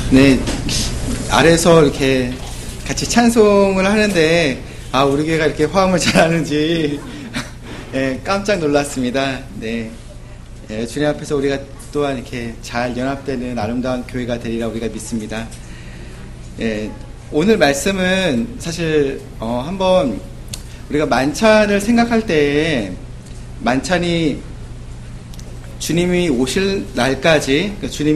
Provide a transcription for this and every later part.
네, 아래에서 이렇게 같이 찬송을 하는데, 우리 교회가 이렇게 화음을 잘하는지, 네, 깜짝 놀랐습니다. 네. 주님 앞에서 우리가 또한 이렇게 잘 연합되는 아름다운 교회가 되리라 우리가 믿습니다. 오늘 말씀은 사실, 한번 우리가 만찬을 생각할 때, 만찬이 주님이 오실 날까지,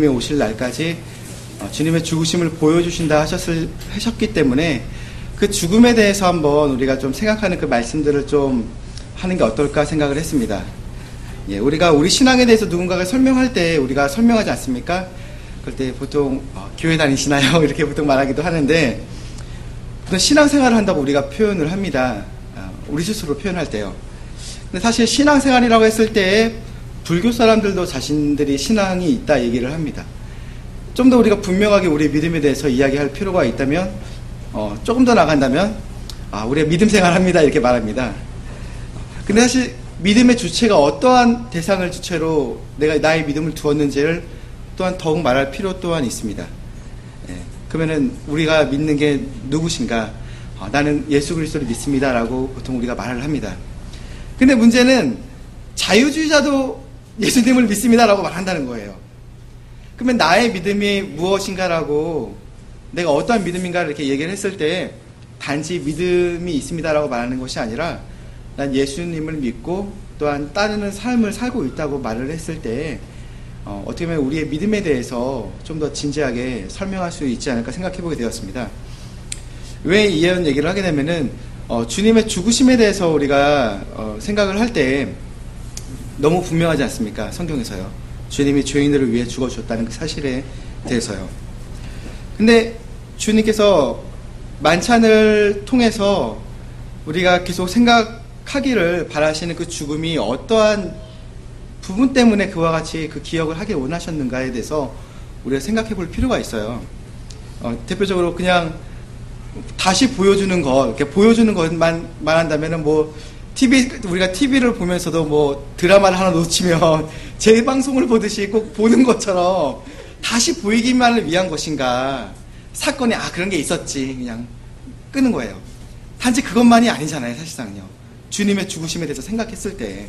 주님의 죽으심을 보여주신다 하셨기 때문에 그 죽음에 대해서 한번 우리가 좀 생각하는 그 말씀들을 좀 하는 게 어떨까 생각을 했습니다. 우리가 우리 신앙에 대해서 누군가가 설명할 때 우리가 설명하지 않습니까? 그럴 때 보통 교회 다니시나요? 이렇게 보통 말하기도 하는데, 보통 신앙생활을 한다고 우리가 표현을 합니다. 우리 스스로 표현할 때요. 근데 사실 신앙생활이라고 했을 때 불교 사람들도 자신들이 신앙이 있다 얘기를 합니다. 좀 더 우리가 분명하게 우리의 믿음에 대해서 이야기할 필요가 있다면, 조금 더 나간다면, 우리가 믿음 생활합니다 이렇게 말합니다. 근데 사실 믿음의 주체가 어떠한 대상을 주체로 내가 나의 믿음을 두었는지를 또한 더욱 말할 필요 또한 있습니다. 그러면은 우리가 믿는 게 누구신가? 나는 예수 그리스도를 믿습니다라고 보통 우리가 말을 합니다. 근데 문제는 자유주의자도 예수님을 믿습니다라고 말한다는 거예요. 그러면 나의 믿음이 무엇인가라고, 내가 어떠한 믿음인가를 이렇게 얘기를 했을 때 단지 믿음이 있습니다라고 말하는 것이 아니라 난 예수님을 믿고 또한 따르는 삶을 살고 있다고 말을 했을 때 어떻게 보면 우리의 믿음에 대해서 좀 더 진지하게 설명할 수 있지 않을까 생각해 보게 되었습니다. 왜 이런 얘기를 하게 되면은 주님의 죽으심에 대해서 우리가 생각을 할 때 너무 분명하지 않습니까? 성경에서요. 주님이 죄인들을 위해 죽어주셨다는 그 사실에 대해서요. 근데 주님께서 만찬을 통해서 우리가 계속 생각하기를 바라시는 그 죽음이 어떠한 부분 때문에 그와 같이 그 기억을 하길 원하셨는가에 대해서 우리가 생각해 볼 필요가 있어요. 대표적으로 그냥 다시 보여주는 것, 이렇게 보여주는 것만 말한다면은 우리가 TV를 보면서도 드라마를 하나 놓치면 재방송을 보듯이 꼭 보는 것처럼 다시 보이기만을 위한 것인가, 사건이 그런 게 있었지 그냥 끄는 거예요. 단지 그것만이 아니잖아요. 사실상요. 주님의 죽으심에 대해서 생각했을 때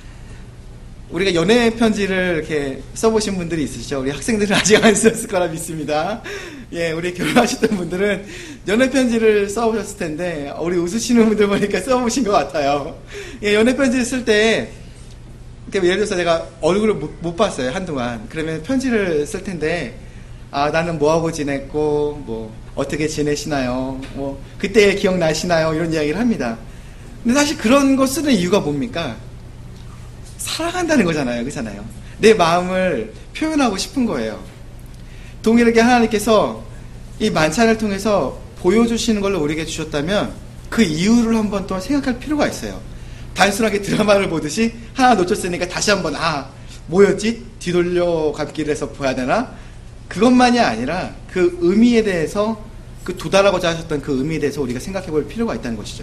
우리가 연애 편지를 이렇게 써보신 분들이 있으시죠? 우리 학생들은 아직 안 썼을 거라 믿습니다. 우리 결혼하셨던 분들은 연애 편지를 써보셨을 텐데, 우리 웃으시는 분들 보니까 써보신 것 같아요. 연애 편지를 쓸 때, 예를 들어서 내가 얼굴을 못 봤어요, 한동안. 그러면 편지를 쓸 텐데, 나는 뭐하고 지냈고, 어떻게 지내시나요? 그때 기억나시나요? 이런 이야기를 합니다. 근데 사실 그런 거 쓰는 이유가 뭡니까? 사랑한다는 거잖아요. 그렇잖아요. 내 마음을 표현하고 싶은 거예요. 동일하게 하나님께서 이 만찬을 통해서 보여주시는 걸로 우리에게 주셨다면 그 이유를 한번 또 생각할 필요가 있어요. 단순하게 드라마를 보듯이 하나 놓쳤으니까 다시 한번 뭐였지? 뒤돌려 감기를 해서 봐야 되나? 그것만이 아니라 그 의미에 대해서, 그 도달하고자 하셨던 그 의미에 대해서 우리가 생각해 볼 필요가 있다는 것이죠.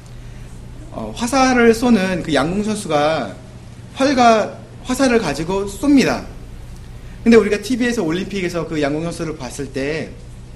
화살을 쏘는 그 양궁 선수가 화살을 가지고 쏩니다. 근데 우리가 TV에서 올림픽에서 그 양궁 선수를 봤을 때,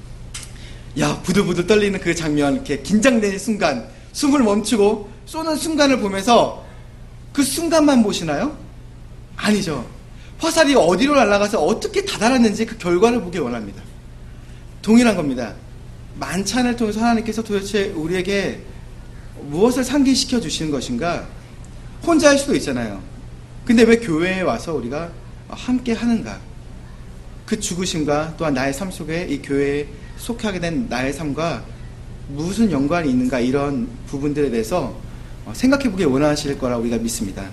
부들부들 떨리는 그 장면, 이렇게 긴장되는 순간, 숨을 멈추고 쏘는 순간을 보면서 그 순간만 보시나요? 아니죠. 화살이 어디로 날아가서 어떻게 다다랐는지 그 결과를 보기 원합니다. 동일한 겁니다. 만찬을 통해서 하나님께서 도대체 우리에게 무엇을 상기시켜 주시는 것인가? 혼자 할 수도 있잖아요. 근데 왜 교회에 와서 우리가 함께 하는가? 그 죽으심과 또한 나의 삶 속에 이 교회에 속하게 된 나의 삶과 무슨 연관이 있는가, 이런 부분들에 대해서 생각해 보길 원하실 거라 우리가 믿습니다.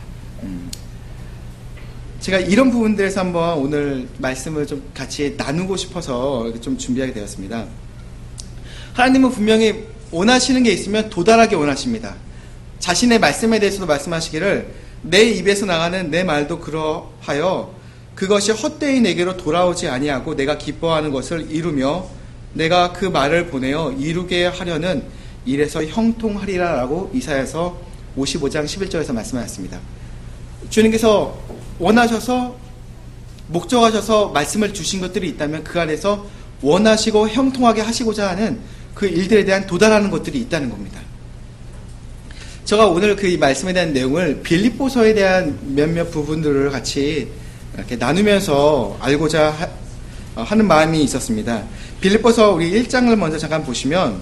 제가 이런 부분들에서 한번 오늘 말씀을 좀 같이 나누고 싶어서 좀 준비하게 되었습니다. 하나님은 분명히 원하시는 게 있으면 도달하게 원하십니다. 자신의 말씀에 대해서도 말씀하시기를 내 입에서 나가는 내 말도 그러하여 그것이 헛되이 내게로 돌아오지 아니하고 내가 기뻐하는 것을 이루며 내가 그 말을 보내어 이루게 하려는 일에서 형통하리라 라고 이사야서 55장 11절에서 말씀하셨습니다. 주님께서 원하셔서 목적하셔서 말씀을 주신 것들이 있다면 그 안에서 원하시고 형통하게 하시고자 하는 그 일들에 대한 도달하는 것들이 있다는 겁니다. 제가 오늘 그 이 말씀에 대한 내용을 빌립보서에 대한 몇몇 부분들을 같이 이렇게 나누면서 알고자 하는 마음이 있었습니다. 빌립보서 우리 1장을 먼저 잠깐 보시면,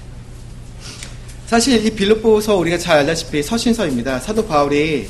사실 이 빌립보서 우리가 잘 알다시피 서신서입니다. 사도 바울이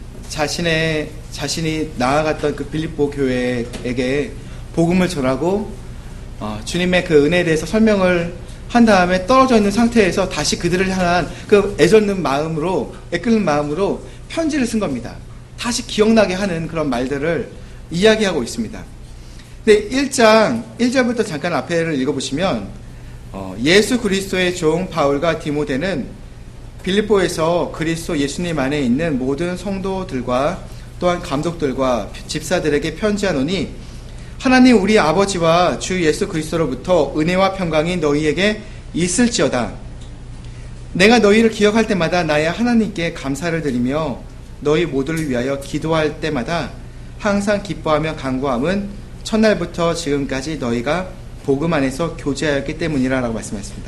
자신이 나아갔던 그 빌립보 교회에게 복음을 전하고 주님의 그 은혜에 대해서 설명을 한 다음에 떨어져 있는 상태에서 다시 그들을 향한 그 애젓는 마음으로, 애끓는 마음으로 편지를 쓴 겁니다. 다시 기억나게 하는 그런 말들을 이야기하고 있습니다. 근데 1장 1절부터 잠깐 앞에를 읽어보시면, 예수 그리스도의 종 바울과 디모데는 빌립보에서 그리스도 예수님 안에 있는 모든 성도들과 또한 감독들과 집사들에게 편지하노니, 하나님 우리 아버지와 주 예수 그리스도로부터 은혜와 평강이 너희에게 있을지어다. 내가 너희를 기억할 때마다 나의 하나님께 감사를 드리며 너희 모두를 위하여 기도할 때마다 항상 기뻐하며 간구함은 첫날부터 지금까지 너희가 복음 안에서 교제하였기 때문이라고 말씀하셨습니다.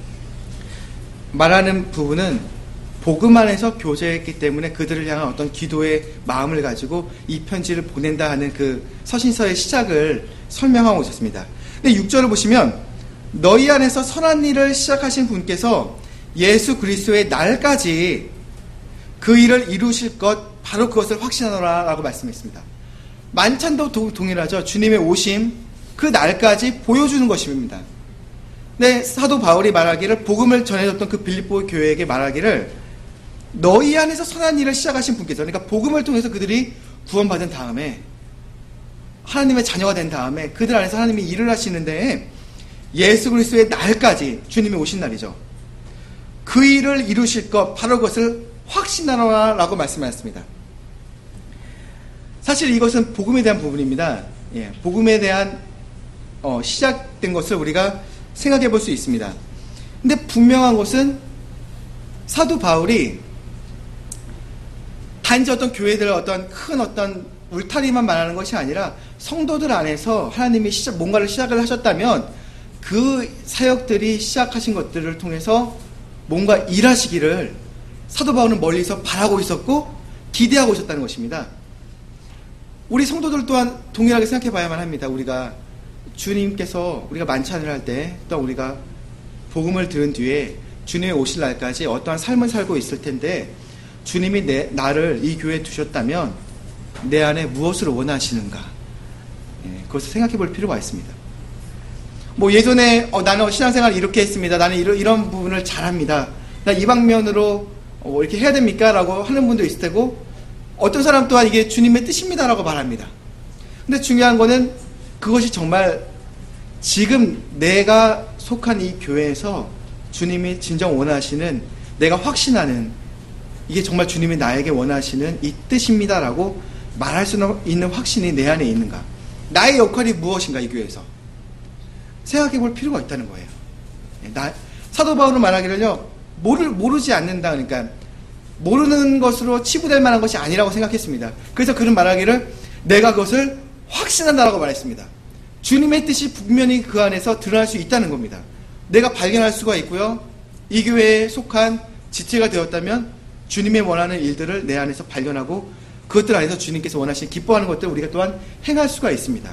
말하는 부분은 복음 안에서 교제했기 때문에 그들을 향한 어떤 기도의 마음을 가지고 이 편지를 보낸다 하는 그 서신서의 시작을 설명하고 있었습니다. 근데 6절을 보시면, 너희 안에서 선한 일을 시작하신 분께서 예수 그리스도의 날까지 그 일을 이루실 것, 바로 그것을 확신하노라 라고 말씀했습니다. 만찬도 동일하죠. 주님의 오심, 그 날까지 보여주는 것입니다. 근데 사도 바울이 말하기를, 복음을 전해줬던 그 빌립보 교회에게 말하기를, 너희 안에서 선한 일을 시작하신 분께서, 그러니까 복음을 통해서 그들이 구원받은 다음에 하나님의 자녀가 된 다음에 그들 안에서 하나님이 일을 하시는데, 예수 그리스도의 날까지, 주님이 오신 날이죠, 그 일을 이루실 것, 바로 그것을 확신하노라 라고 말씀하셨습니다. 사실 이것은 복음에 대한 부분입니다. 복음에 대한 시작된 것을 우리가 생각해 볼 수 있습니다. 근데 분명한 것은 사도 바울이 단지 어떤 교회들 어떤 큰 어떤 울타리만 말하는 것이 아니라 성도들 안에서 하나님이 뭔가를 시작을 하셨다면 그 사역들이 시작하신 것들을 통해서 뭔가 일하시기를 사도 바울은 멀리서 바라고 있었고 기대하고 있었다는 것입니다. 우리 성도들 또한 동일하게 생각해 봐야만 합니다. 우리가 주님께서 우리가 만찬을 할 때, 또 우리가 복음을 들은 뒤에 주님이 오실 날까지 어떠한 삶을 살고 있을 텐데, 주님이 나를 이 교회에 두셨다면 내 안에 무엇을 원하시는가, 그것을 생각해 볼 필요가 있습니다. 뭐 예전에 나는 신앙생활을 이렇게 했습니다. 나는 이런 부분을 잘합니다. 나 이 방면으로 이렇게 해야 됩니까? 라고 하는 분도 있을 테고, 어떤 사람 또한 이게 주님의 뜻입니다 라고 말합니다. 근데 중요한 거는 그것이 정말 지금 내가 속한 이 교회에서 주님이 진정 원하시는, 내가 확신하는, 이게 정말 주님이 나에게 원하시는 이 뜻입니다 라고 말할 수 있는 확신이 내 안에 있는가, 나의 역할이 무엇인가, 이 교회에서 생각해 볼 필요가 있다는 거예요. 사도 바울은 말하기를요, 모르지 않는다, 그러니까 모르는 것으로 치부될 만한 것이 아니라고 생각했습니다. 그래서 그는 말하기를 내가 그것을 확신한다라고 말했습니다. 주님의 뜻이 분명히 그 안에서 드러날 수 있다는 겁니다. 내가 발견할 수가 있고요, 이 교회에 속한 지체가 되었다면 주님의 원하는 일들을 내 안에서 발견하고 그것들 안에서 주님께서 원하시는 기뻐하는 것들을 우리가 또한 행할 수가 있습니다.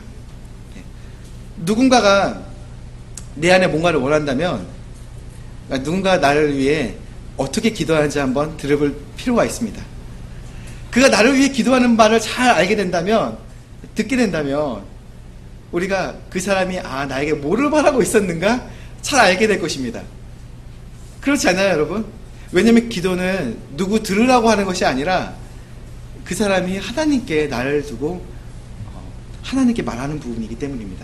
누군가가 내 안에 뭔가를 원한다면 누군가 나를 위해 어떻게 기도하는지 한번 들어볼 필요가 있습니다. 그가 나를 위해 기도하는 바를 잘 알게 된다면, 듣게 된다면 우리가 그 사람이 나에게 뭐를 바라고 있었는가 잘 알게 될 것입니다. 그렇지 않나요, 여러분? 왜냐하면 기도는 누구 들으라고 하는 것이 아니라 그 사람이 하나님께 나를 두고 하나님께 말하는 부분이기 때문입니다.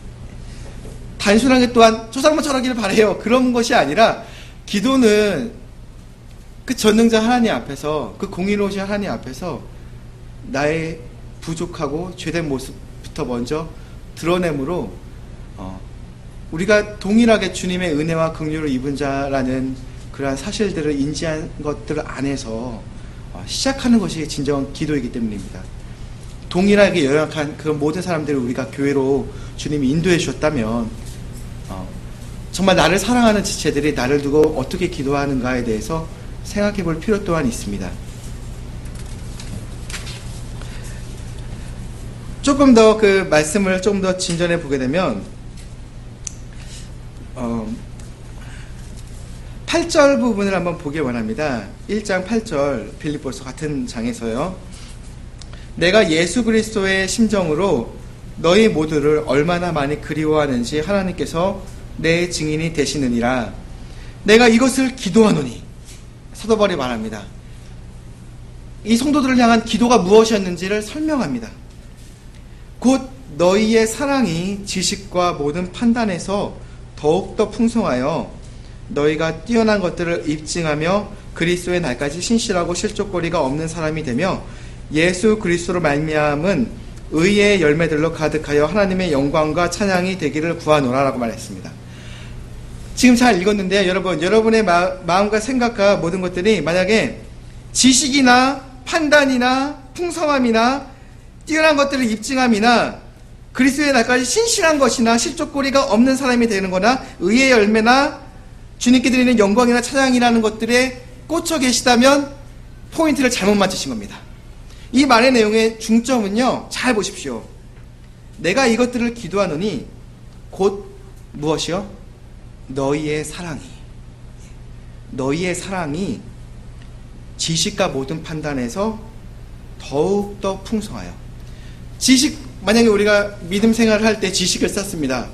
단순하게 또한 저 사람은 저러기를 바라요, 그런 것이 아니라, 기도는 그 전능자 하나님 앞에서, 그 공의로우신 하나님 앞에서 나의 부족하고 죄된 모습부터 먼저 드러내므로 우리가 동일하게 주님의 은혜와 긍휼을 입은 자라는 그러한 사실들을 인지한 것들 안에서 시작하는 것이 진정한 기도이기 때문입니다. 동일하게 연약한 그런 모든 사람들을 우리가 교회로 주님이 인도해 주셨다면 정말 나를 사랑하는 지체들이 나를 두고 어떻게 기도하는가에 대해서 생각해 볼 필요 또한 있습니다. 조금 더 그 말씀을 좀 더 진전해 보게 되면 8절 부분을 한번 보길 원합니다. 1장 8절 빌립보서 같은 장에서요. 내가 예수 그리스도의 심정으로 너희 모두를 얼마나 많이 그리워하는지 하나님께서 내 증인이 되시느니라. 내가 이것을 기도하노니. 사도 바울이 말합니다. 이 성도들을 향한 기도가 무엇이었는지를 설명합니다. 곧 너희의 사랑이 지식과 모든 판단에서 더욱더 풍성하여 너희가 뛰어난 것들을 입증하며 그리스도의 날까지 신실하고 실족거리가 없는 사람이 되며 예수 그리스도로 말미암은 의의 열매들로 가득하여 하나님의 영광과 찬양이 되기를 구하노라라고 말했습니다. 지금 잘 읽었는데요. 여러분의 마음과 생각과 모든 것들이 만약에 지식이나 판단이나 풍성함이나 뛰어난 것들을 입증함이나 그리스도의 날까지 신실한 것이나 실족거리가 없는 사람이 되는 거나 의의 열매나 주님께 드리는 영광이나 찬양이라는 것들에 꽂혀 계시다면 포인트를 잘못 맞추신 겁니다. 이 말의 내용의 중점은요, 잘 보십시오. 내가 이것들을 기도하노니 곧 무엇이요? 너희의 사랑이 지식과 모든 판단에서 더욱더 풍성하여. 만약에 우리가 믿음 생활을 할 때 지식을 쌓습니다.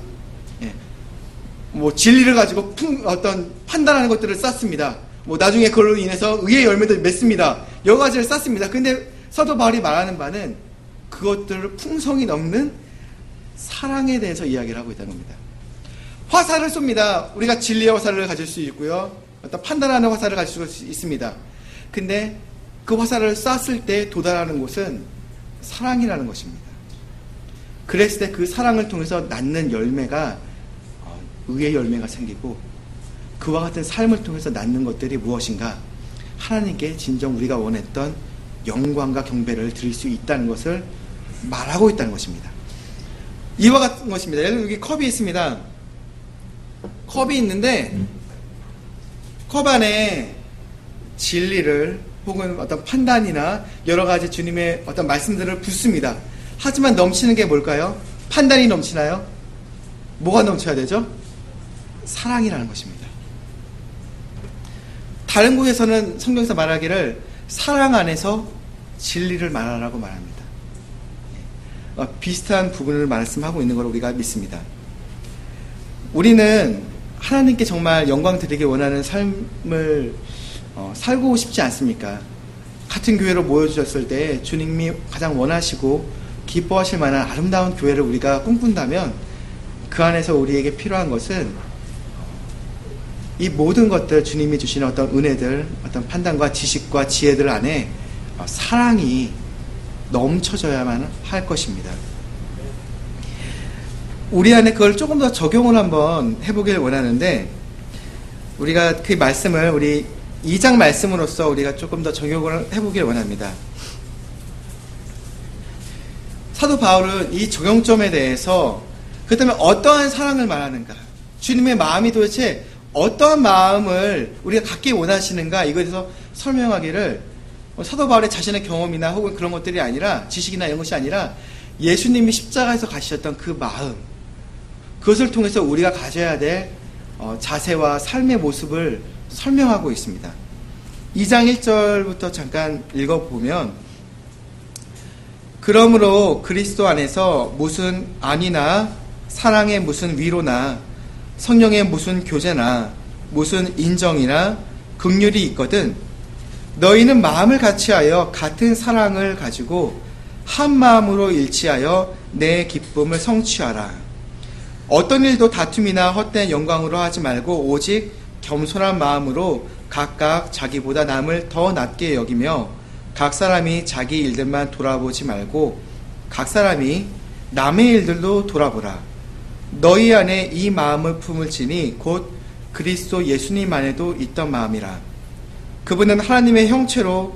진리를 가지고 어떤 판단하는 것들을 쌓습니다. 나중에 그걸로 인해서 의의 열매를 맺습니다. 여러 가지를 쌓습니다. 근데 사도 바울이 말하는 바는 그것들을 풍성이 넘는 사랑에 대해서 이야기를 하고 있다는 겁니다. 화살을 쏩니다. 우리가 진리의 화살을 가질 수 있고요. 어떤 판단하는 화살을 가질 수 있습니다. 근데 그 화살을 쐈을 때 도달하는 곳은 사랑이라는 것입니다. 그랬을 때 그 사랑을 통해서 낳는 열매가 의의 열매가 생기고 그와 같은 삶을 통해서 낳는 것들이 무엇인가? 하나님께 진정 우리가 원했던 영광과 경배를 드릴 수 있다는 것을 말하고 있다는 것입니다. 이와 같은 것입니다. 예를 들어 여기 컵이 있습니다. 컵이 있는데 컵 안에 진리를 혹은 어떤 판단이나 여러 가지 주님의 어떤 말씀들을 붓습니다. 하지만 넘치는 게 뭘까요? 판단이 넘치나요? 뭐가 넘쳐야 되죠? 사랑이라는 것입니다. 다른 곳에서는 성경에서 말하기를 사랑 안에서 진리를 말하라고 말합니다. 비슷한 부분을 말씀하고 있는 걸 우리가 믿습니다. 우리는 하나님께 정말 영광 드리기 원하는 삶을 살고 싶지 않습니까? 같은 교회로 모여주셨을 때 주님이 가장 원하시고 기뻐하실 만한 아름다운 교회를 우리가 꿈꾼다면 그 안에서 우리에게 필요한 것은 이 모든 것들, 주님이 주시는 어떤 은혜들, 어떤 판단과 지식과 지혜들 안에 사랑이 넘쳐져야만 할 것입니다. 우리 안에 그걸 조금 더 적용을 한번 해보길 원하는데, 우리가 그 말씀을 우리 2장 말씀으로서 우리가 조금 더 적용을 해보길 원합니다. 사도 바울은 이 적용점에 대해서 그렇다면 어떠한 사랑을 말하는가, 주님의 마음이 도대체 어떠한 마음을 우리가 갖기 원하시는가, 이거에 대해서 설명하기를 사도 바울의 자신의 경험이나 혹은 그런 것들이 아니라 지식이나 이런 것이 아니라 예수님이 십자가에서 가셨던 그 마음, 그것을 통해서 우리가 가져야 될 자세와 삶의 모습을 설명하고 있습니다. 2장 1절부터 잠깐 읽어보면, 그러므로 그리스도 안에서 무슨 안위나 사랑의 무슨 위로나 성령의 무슨 교제나 무슨 인정이나 긍휼이 있거든 너희는 마음을 같이하여 같은 사랑을 가지고 한 마음으로 일치하여 내 기쁨을 성취하라. 어떤 일도 다툼이나 헛된 영광으로 하지 말고 오직 겸손한 마음으로 각각 자기보다 남을 더 낮게 여기며 각 사람이 자기 일들만 돌아보지 말고 각 사람이 남의 일들도 돌아보라. 너희 안에 이 마음을 품을지니 곧 그리스도 예수님 안에도 있던 마음이라. 그분은 하나님의 형체로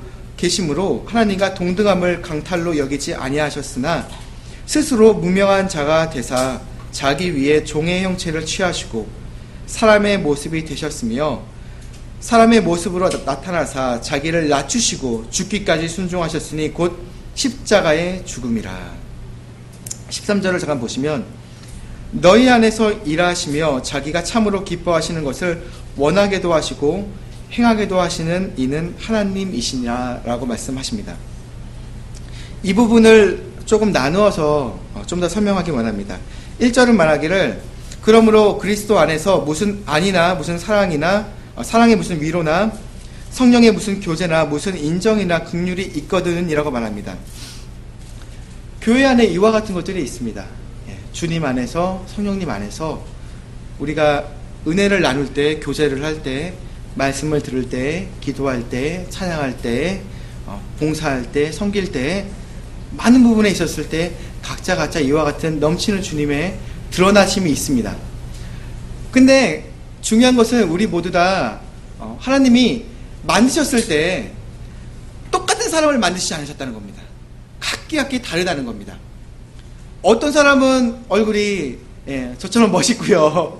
계심으로 하나님과 동등함을 강탈로 여기지 아니하셨으나 스스로 무명한 자가 되사 자기 위에 종의 형체를 취하시고 사람의 모습이 되셨으며 사람의 모습으로 나타나사 자기를 낮추시고 죽기까지 순종하셨으니 곧 십자가의 죽음이라. 13절을 잠깐 보시면 너희 안에서 일하시며 자기가 참으로 기뻐하시는 것을 원하게도 하시고 행하게도 하시는 이는 하나님이시니라 라고 말씀하십니다. 이 부분을 조금 나누어서 좀 더 설명하기 원합니다. 1절은 말하기를 그러므로 그리스도 안에서 무슨 안이나 무슨 사랑이나 사랑의 무슨 위로나 성령의 무슨 교제나 무슨 인정이나 긍휼이 있거든 이라고 말합니다. 교회 안에 이와 같은 것들이 있습니다. 주님 안에서 성령님 안에서 우리가 은혜를 나눌 때, 교제를 할 때, 말씀을 들을 때, 기도할 때, 찬양할 때, 봉사할 때, 섬길 때 많은 부분에 있었을 때 각자 이와 같은 넘치는 주님의 드러나심이 있습니다. 근데 중요한 것은 우리 모두 다 하나님이 만드셨을 때 똑같은 사람을 만드시지 않으셨다는 겁니다. 각기 다르다는 겁니다. 어떤 사람은 얼굴이 저처럼 멋있고요.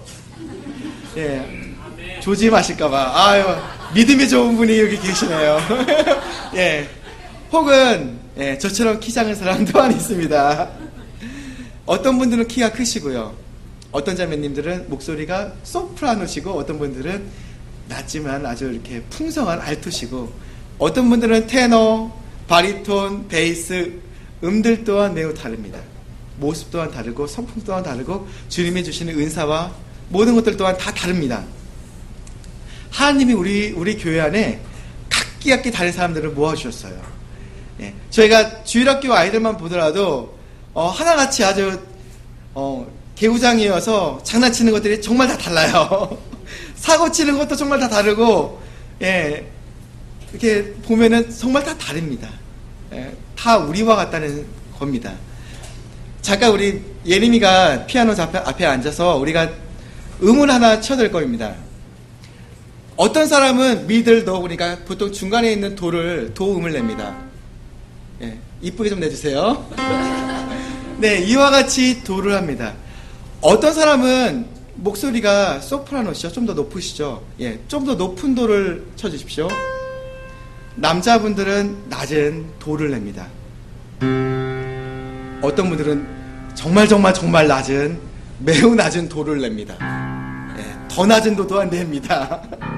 조짐하실까봐 아유 믿음이 좋은 분이 여기 계시네요. 혹은 저처럼 키 작은 사람 또한 있습니다. 어떤 분들은 키가 크시고요. 어떤 자매님들은 목소리가 소프라노시고 어떤 분들은 낮지만 아주 이렇게 풍성한 알토시고 어떤 분들은 테너, 바리톤, 베이스 음들 또한 매우 다릅니다. 모습 또한 다르고 성품 또한 다르고 주님이 주시는 은사와 모든 것들 또한 다 다릅니다. 하나님이 우리 교회 안에 각기 다른 사람들을 모아주셨어요. 저희가 주일학교 아이들만 보더라도 하나같이 아주 개구장이어서 장난치는 것들이 정말 다 달라요. 사고 치는 것도 정말 다 다르고 이렇게 보면은 정말 다 다릅니다. 다 우리와 같다는 겁니다. 잠깐 우리 예림이가 피아노 앞에 앉아서 우리가 음을 하나 쳐드릴 겁니다. 어떤 사람은 미들도 그러니까 보통 중간에 있는 도음을 냅니다. 이쁘게 좀 내주세요. 네, 이와 같이 도를 합니다. 어떤 사람은 목소리가 소프라노시죠. 좀 더 높으시죠. 좀 더 높은 도를 쳐주십시오. 남자분들은 낮은 도를 냅니다. 어떤 분들은 정말 낮은 매우 낮은 도를 냅니다. 더 낮은 도 또한 냅니다.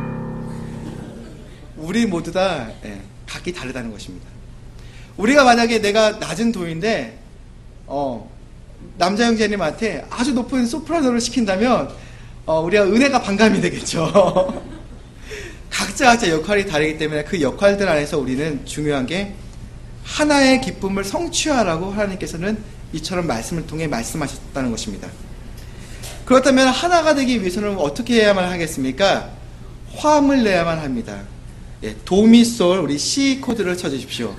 우리 모두 다 각기 다르다는 것입니다. 우리가 만약에 내가 낮은 도인데 남자 형제님한테 아주 높은 소프라노를 시킨다면 우리가 은혜가 반감이 되겠죠. 각자 역할이 다르기 때문에 그 역할들 안에서 우리는 중요한 게 하나의 기쁨을 성취하라고 하나님께서는 이처럼 말씀을 통해 말씀하셨다는 것입니다. 그렇다면 하나가 되기 위해서는 어떻게 해야만 하겠습니까? 화음을 내야만 합니다. 도미솔 우리 C 코드를 쳐주십시오.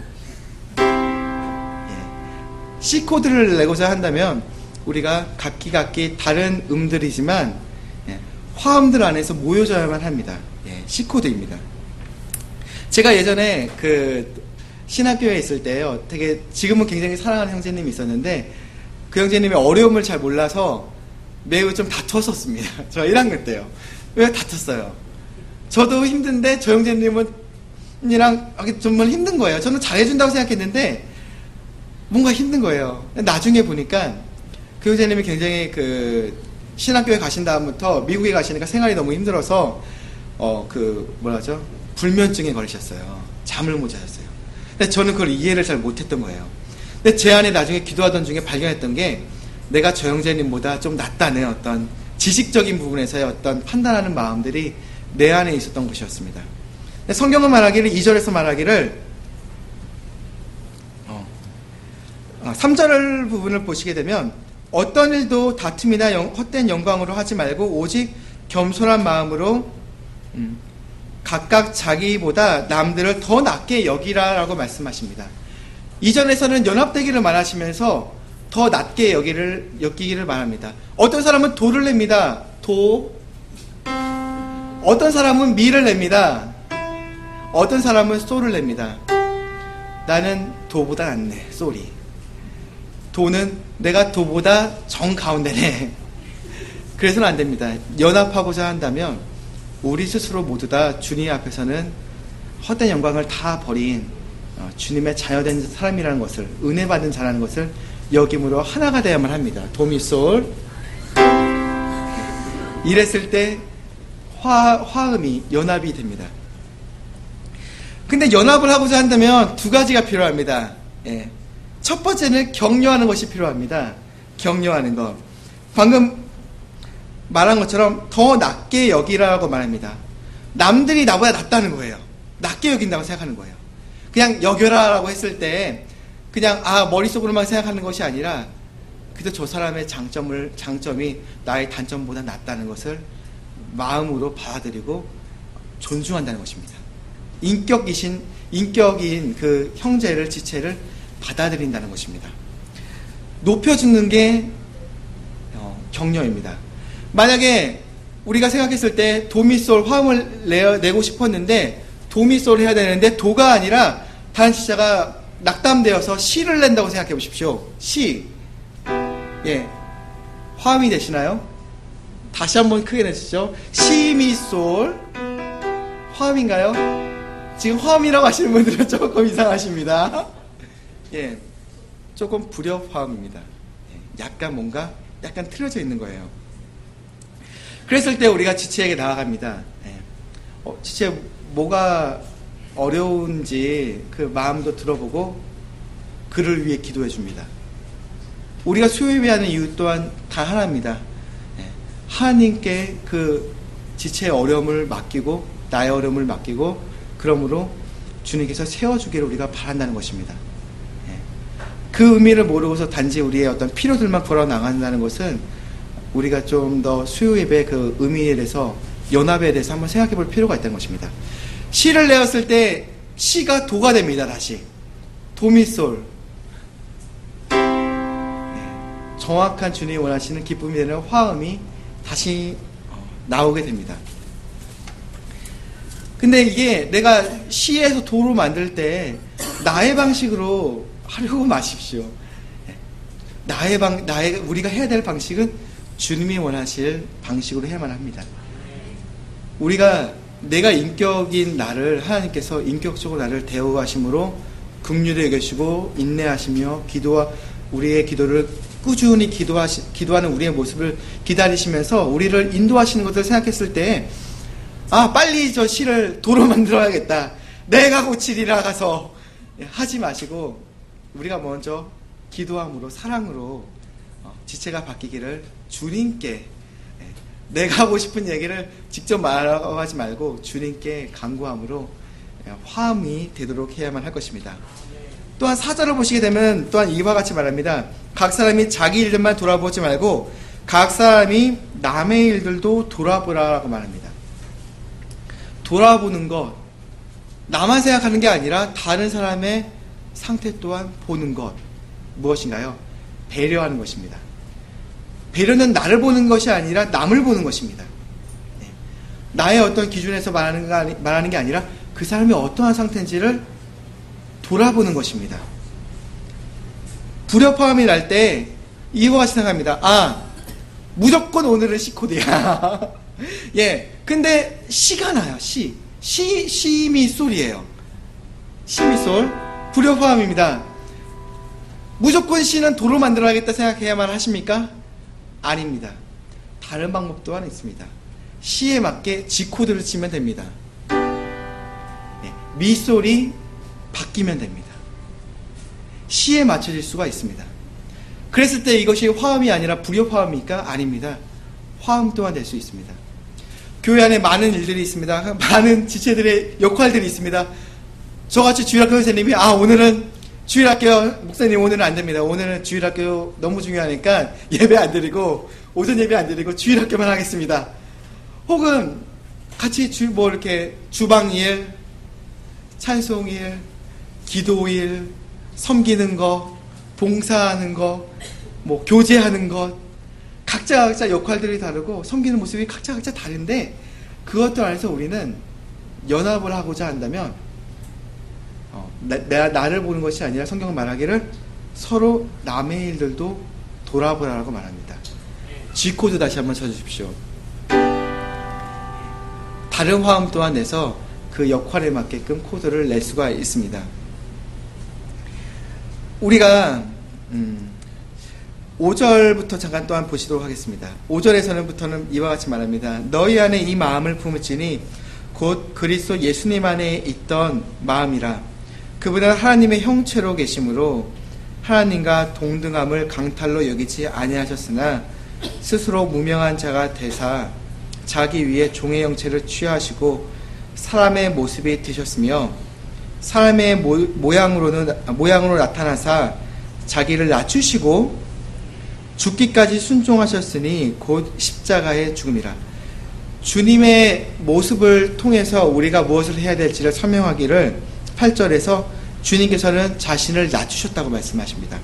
C 코드를 내고자 한다면 우리가 각기 다른 음들이지만 화음들 안에서 모여져야만 합니다. C 코드입니다. 제가 예전에 신학교에 있을 때요, 되게 지금은 굉장히 사랑하는 형제님이 있었는데 그 형제님이 어려움을 잘 몰라서 매우 좀 다퉜었습니다. 저 1학년 때요. 왜 다퉜어요? 저도 힘든데 저 형제님은 이랑 정말 힘든 거예요. 저는 잘해준다고 생각했는데 뭔가 힘든 거예요. 나중에 보니까 그 형제님이 굉장히 신학교에 가신 다음부터 미국에 가시니까 생활이 너무 힘들어서 불면증에 걸리셨어요. 잠을 못 자셨어요. 근데 저는 그걸 이해를 잘 못했던 거예요. 근데 제 안에 나중에 기도하던 중에 발견했던 게 내가 저 형제님보다 좀 낫다는 어떤 지식적인 부분에서의 어떤 판단하는 마음들이 내 안에 있었던 것이었습니다. 성경은 말하기를 2절에서 말하기를 3절 부분을 보시게 되면 어떤 일도 다툼이나 헛된 영광으로 하지 말고 오직 겸손한 마음으로 각각 자기보다 남들을 더 낮게 여기라라고 말씀하십니다. 이전에서는 연합되기를 말하시면서 더 낮게 여기기를 말합니다. 어떤 사람은 도를 냅니다. 어떤 사람은 미를 냅니다. 어떤 사람은 소를 냅니다. 나는 도보다 낫네. 쏘리. 도는 내가 도보다 정 가운데네. 그래서는 안 됩니다. 연합하고자 한다면 우리 스스로 모두 다 주님 앞에서는 헛된 영광을 다 버린 주님의 자녀된 사람이라는 것을, 은혜 받은 자라는 것을 여김으로 하나가 되어야만 합니다. 도미솔. 이랬을 때 화음이 연합이 됩니다. 근데 연합을 하고자 한다면 두 가지가 필요합니다. 예. 첫 번째는 격려하는 것이 필요합니다. 격려하는 것. 방금 말한 것처럼 더 낮게 여기라고 말합니다. 남들이 나보다 낫다는 거예요. 낮게 여긴다고 생각하는 거예요. 그냥 여겨라라고 했을 때 그냥 머릿속으로만 생각하는 것이 아니라 그래도 저 사람의 장점이 나의 단점보다 낫다는 것을 마음으로 받아들이고 존중한다는 것입니다. 인격인 그 형제를, 지체를 받아들인다는 것입니다. 높여주는 게 격려입니다. 만약에 우리가 생각했을 때 도미솔 화음을 내고 싶었는데 도미솔 해야 되는데 도가 아니라 다른 지자가 낙담되어서 시를 낸다고 생각해 보십시오. 시. 예. 화음이 되시나요? 다시 한번 크게 내주시죠. 시미솔. 화음인가요? 지금 화음이라고 하시는 분들은 조금 이상하십니다. 예. 조금 불협화음입니다. 예. 약간 틀어져 있는 거예요. 그랬을 때 우리가 지체에게 나아갑니다. 예. 지체 뭐가 어려운지 그 마음도 들어보고 그를 위해 기도해 줍니다. 우리가 수요예배하는 이유 또한 단 하나입니다. 하나님께 그 지체의 어려움을 맡기고 나의 어려움을 맡기고 그러므로 주님께서 세워주기를 우리가 바란다는 것입니다. 그 의미를 모르고서 단지 우리의 어떤 필요들만 걸어나간다는 것은 우리가 좀 더 수요예배의 그 의미에 대해서 연합에 대해서 한번 생각해 볼 필요가 있다는 것입니다. 시를 내었을 때 시가 도가 됩니다. 다시 도미솔. 정확한 주님이 원하시는 기쁨이 되는 화음이 다시 나오게 됩니다. 근데 이게 내가 시에서 도로 만들 때 나의 방식으로 하려고 마십시오. 우리가 해야 될 방식은 주님이 원하실 방식으로 해야만 합니다. 내가 인격인 나를 하나님께서 인격적으로 나를 대우하심으로 긍휼히 여기시고 인내하시며 우리의 기도를 꾸준히 기도하는 우리의 모습을 기다리시면서 우리를 인도하시는 것을 생각했을 때 빨리 저 시를 도로 만들어야겠다. 내가 고치리라 가서 하지 마시고 우리가 먼저 기도함으로 사랑으로 지체가 바뀌기를 주님께 내가 하고 싶은 얘기를 직접 말하고 하지 말고 주님께 간구함으로 화음이 되도록 해야만 할 것입니다. 또한 4절을 보시게 되면 또한 이와 같이 말합니다. 각 사람이 자기 일들만 돌아보지 말고 각 사람이 남의 일들도 돌아보라고 말합니다. 돌아보는 것, 나만 생각하는 게 아니라 다른 사람의 상태 또한 보는 것, 무엇인가요? 배려하는 것입니다. 배려는 나를 보는 것이 아니라 남을 보는 것입니다. 나의 어떤 기준에서 말하는 게 아니라 그 사람이 어떠한 상태인지를 돌아보는 것입니다. 불협화음이 날 때 이와 같이 생각합니다. 무조건 오늘은 C코드야. 예. 근데 시가 나요. 시미솔이에요. 시미솔. 불협화음입니다. 무조건 시는 도로 만들어야겠다 생각해야만 하십니까? 아닙니다. 다른 방법 또한 있습니다. 시에 맞게 G코드를 치면 됩니다. 예. 미솔이 바뀌면 됩니다. 시에 맞춰질 수가 있습니다. 그랬을 때 이것이 화음이 아니라 불협화음입니까? 아닙니다. 화음 또한 될 수 있습니다. 교회 안에 많은 일들이 있습니다. 많은 지체들의 역할들이 있습니다. 저같이 주일학교 선생님이 오늘은 주일학교 목사님 오늘은 안 됩니다. 오늘은 주일학교 너무 중요하니까 예배 안 드리고 오전 예배 안 드리고 주일학교만 하겠습니다. 혹은 같이 이렇게 주방일, 찬송일, 기도일, 섬기는 거, 봉사하는 거, 교제하는 것, 각자 역할들이 다르고 섬기는 모습이 각자 다른데 그것들 안에서 우리는 연합을 하고자 한다면 나를 보는 것이 아니라 성경은 말하기를 서로 남의 일들도 돌아보라고 말합니다. G코드 다시 한번 쳐주십시오. 다른 화음 또한 내서 그 역할에 맞게끔 코드를 낼 수가 있습니다. 우리가 5절부터 잠깐 또한 보시도록 하겠습니다. 5절에서는부터는 이와 같이 말합니다. 너희 안에 이 마음을 품을지니 곧 그리스도 예수님 안에 있던 마음이라. 그분은 하나님의 형체로 계심으로 하나님과 동등함을 강탈로 여기지 아니하셨으나 스스로 무명한 자가 되사 자기 위에 종의 형체를 취하시고 사람의 모습이 되셨으며 사람의 모양으로 나타나사 자기를 낮추시고 죽기까지 순종하셨으니 곧 십자가의 죽음이라. 주님의 모습을 통해서 우리가 무엇을 해야 될지를 설명하기를 8절에서 주님께서는 자신을 낮추셨다고 말씀하십니다.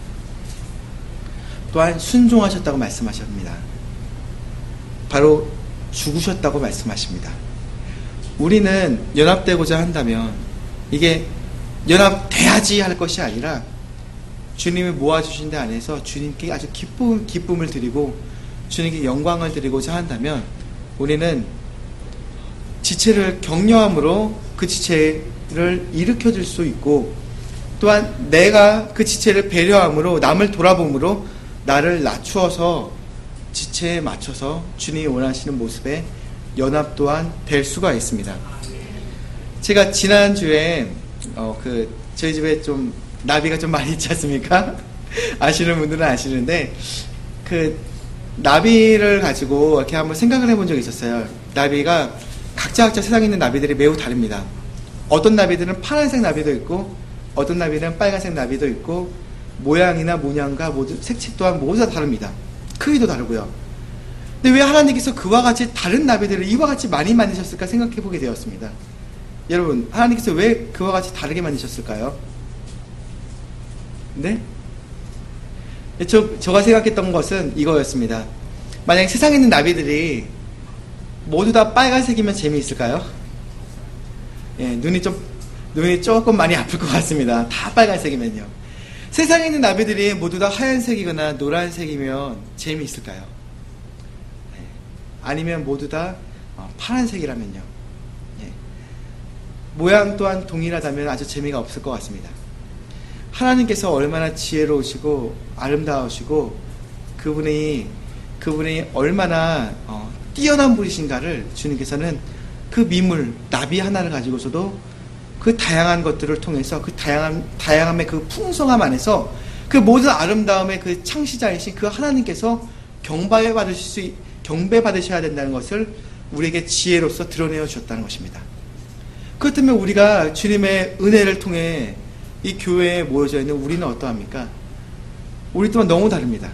또한 순종하셨다고 말씀하십니다. 바로 죽으셨다고 말씀하십니다. 우리는 연합되고자 한다면 이게 연합돼야지 할 것이 아니라 주님이 모아주신 데 안에서 주님께 아주 기쁨을 드리고 주님께 영광을 드리고자 한다면 우리는 지체를 격려함으로 그 지체를 일으켜줄 수 있고 또한 내가 그 지체를 배려함으로 남을 돌아봄으로 나를 낮추어서 지체에 맞춰서 주님이 원하시는 모습에 연합 또한 될 수가 있습니다. 제가 지난주에 저희 집에 좀 나비가 좀 많이 있지 않습니까? 아시는 분들은 아시는데 그 나비를 가지고 이렇게 한번 생각을 해본 적이 있었어요. 나비가 각자 세상에 있는 나비들이 매우 다릅니다. 어떤 나비들은 파란색 나비도 있고 어떤 나비는 빨간색 나비도 있고 모양이나 문양과 모두 색채 또한 모두 다 다릅니다. 크기도 다르고요. 근데 왜 하나님께서 그와 같이 다른 나비들을 이와 같이 많이 만드셨을까 생각해 보게 되었습니다. 여러분, 하나님께서 왜 그와 같이 다르게 만드셨을까요? 네? 제가 생각했던 것은 이거였습니다. 만약 세상에 있는 나비들이 모두 다 빨간색이면 재미있을까요? 예, 눈이 조금 많이 아플 것 같습니다. 다 빨간색이면요. 세상에 있는 나비들이 모두 다 하얀색이거나 노란색이면 재미있을까요? 예, 아니면 모두 다 파란색이라면요. 예, 모양 또한 동일하다면 아주 재미가 없을 것 같습니다. 하나님께서 얼마나 지혜로우시고 아름다우시고 그분이 얼마나 뛰어난 분이신가를 주님께서는 그 미물, 나비 하나를 가지고서도 그 다양한 것들을 통해서 그 다양함의 그 풍성함 안에서 그 모든 아름다움의 그 창시자이신 그 하나님께서 경배받으셔야 된다는 것을 우리에게 지혜로서 드러내어 주셨다는 것입니다. 그렇다면 우리가 주님의 은혜를 통해 이 교회에 모여져 있는 우리는 어떠합니까? 우리 또한 너무 다릅니다.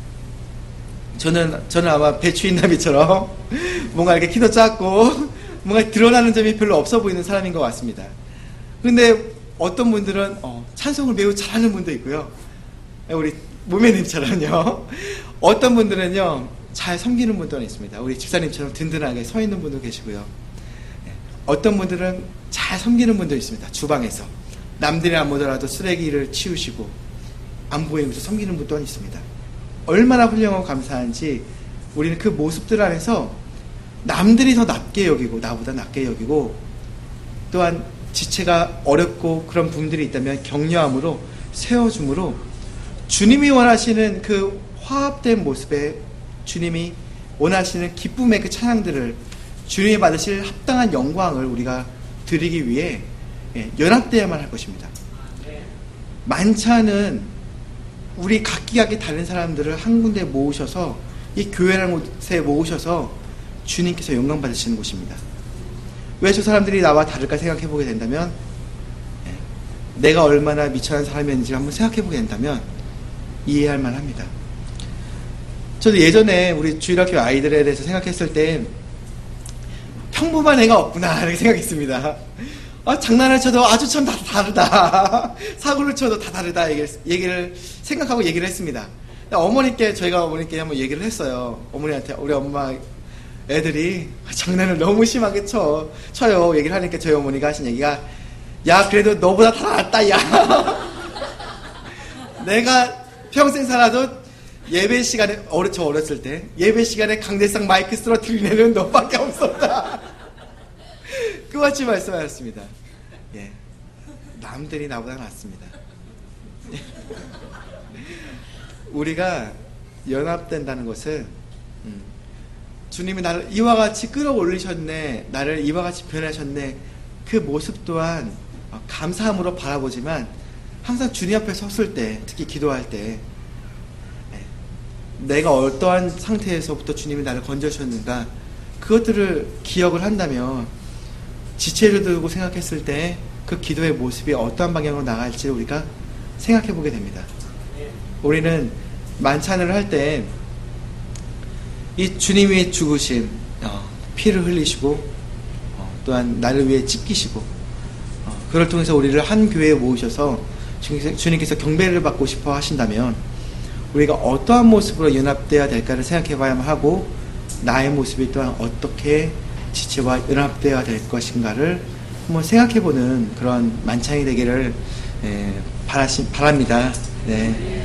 저는 아마 배추인 나비처럼 뭔가 이렇게 키도 작고 뭔가 드러나는 점이 별로 없어 보이는 사람인 것 같습니다. 그런데 어떤 분들은 찬송을 매우 잘하는 분도 있고요. 우리 모매님처럼요. 어떤 분들은요 잘 섬기는 분도 있습니다. 우리 집사님처럼 든든하게 서 있는 분도 계시고요. 어떤 분들은 잘 섬기는 분도 있습니다. 주방에서 남들이 안 보더라도 쓰레기를 치우시고 안 보이면서 섬기는 분도 있습니다. 얼마나 훌륭하고 감사한지 우리는 그 모습들 안에서 남들이 더 낮게 여기고 나보다 낮게 여기고 또한 지체가 어렵고 그런 부분들이 있다면 격려함으로 세워줌으로 주님이 원하시는 그 화합된 모습에 주님이 원하시는 기쁨의 그 찬양들을 주님이 받으실 합당한 영광을 우리가 드리기 위해 연합되어야만 할 것입니다. 많지 않은 우리 각기각기 다른 사람들을 한 군데 모으셔서 이 교회라는 곳에 모으셔서 주님께서 영광 받으시는 곳입니다. 왜 저 사람들이 나와 다를까 생각해 보게 된다면 내가 얼마나 미천한 사람이었는지 한번 생각해 보게 된다면 이해할 만합니다. 저도 예전에 우리 주일학교 아이들에 대해서 생각했을 때 평범한 애가 없구나 이렇게 생각했습니다. 장난을 쳐도 아주 참 다 다르다. 사고를 쳐도 다 다르다. 얘기를 생각하고 얘기를 했습니다. 저희가 어머니께 한번 얘기를 했어요. 어머니한테 우리 엄마 애들이 장난을 너무 심하게 쳐요. 얘기를 하니까 저희 어머니가 하신 얘기가 야, 그래도 너보다 다 낫다, 야. 내가 평생 살아도 예배 시간에, 저 어렸을 때, 예배 시간에 강대상 마이크 쓰러뜨리는 애는 너밖에 없었다. 그같이 말씀하셨습니다. 예. 남들이 나보다 낫습니다. 우리가 연합된다는 것은, 주님이 나를 이와 같이 끌어올리셨네, 나를 이와 같이 변하셨네, 그 모습 또한 감사함으로 바라보지만, 항상 주님 앞에 섰을 때, 특히 기도할 때, 내가 어떠한 상태에서부터 주님이 나를 건져주셨는가, 그것들을 기억을 한다면 지체를 두고 생각했을 때 그 기도의 모습이 어떠한 방향으로 나갈지 우리가 생각해 보게 됩니다. 우리는 만찬을 할 때 이 주님이 죽으신 피를 흘리시고 또한 나를 위해 찢기시고 그를 통해서 우리를 한 교회에 모으셔서 주님께서 경배를 받고 싶어 하신다면 우리가 어떠한 모습으로 연합되어야 될까를 생각해 봐야만 하고, 나의 모습이 또한 어떻게 지체와 연합되어야 될 것인가를 한번 생각해 보는 그런 만찬이 되기를 바랍니다. 네.